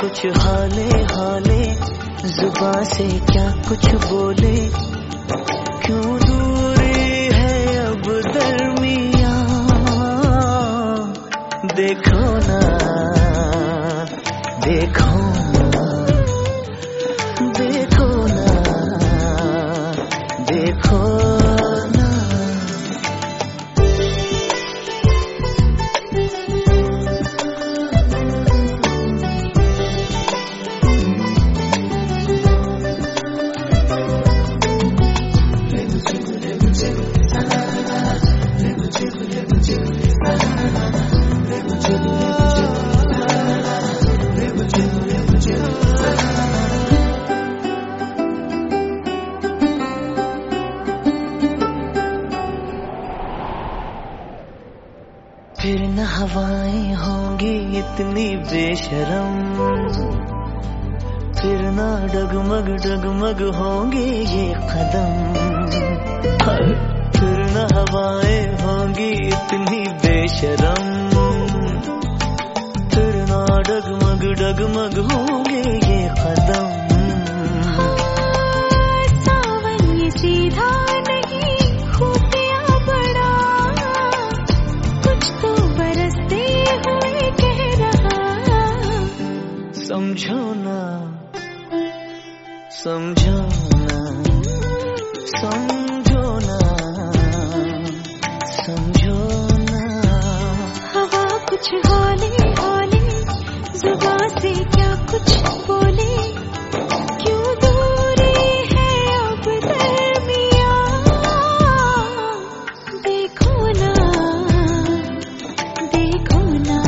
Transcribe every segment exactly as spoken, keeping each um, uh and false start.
कुछ हाले हाले, जुबां से क्या कुछ बोले, क्यों दूरी है अब दरमियां। देखो ना देखो ना देखो ना देखो ना। फिर न हवाएं होंगी इतनी बेशरम, फिर न डगमग डगमग होंगे ये कदम। फिर न हवाएं होंगी इतनी बेशरम, फिर न डगमग डगमग होंगे ये कदम। सावन ये सीधा नहीं, खुफिया बड़ा, कुछ तो बरसते हुए कह रहा। समझो ना समझो ना समझो ना समझो ना। हवा कुछ हाले हाले, जुबां से क्या कुछ बोले, क्यों दूरी है अब दरमियां। देखो ना देखो ना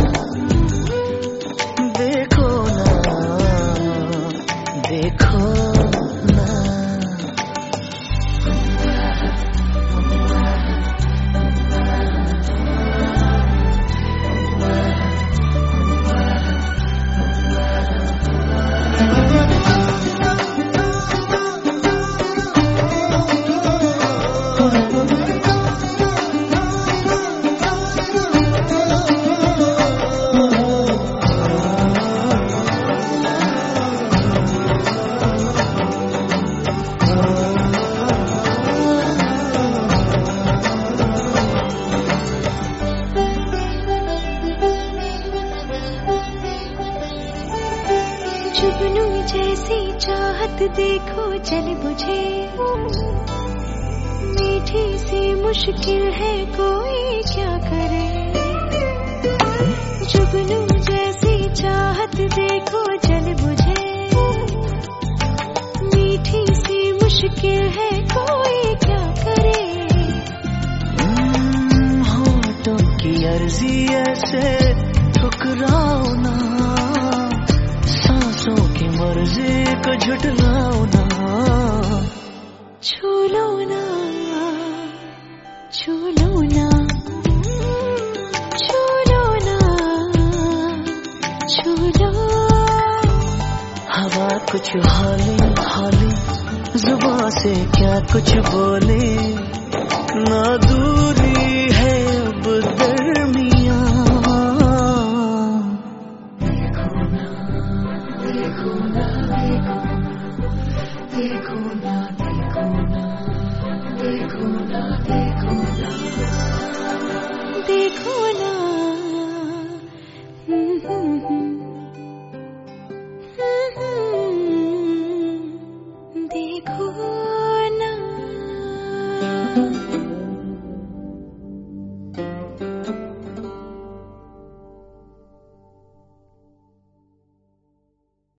देखो ना देखो ना। जुगनू जैसी चाहत देखो जल बुझे, मीठी सी मुश्किल है कोई क्या करे। जुगनू जैसी चाहत देखो जल बुझे, मीठी सी मुश्किल है कोई क्या करे। होठों की अर्जी ऐसे ठुकराओ ना, सांसों की मर्जी को झुठलाओ ना। छू लो ना छू लो ना छू लो ना छू लो। हवा कुछ हाले हाले, जुबां से क्या कुछ बोले, ना दूरी है अब दरमियां। देखो ना देखो ना देखो ना देखो ना देखो ना देखो ना देखो ना हम्म, हम्म, हम्म, देखो ना।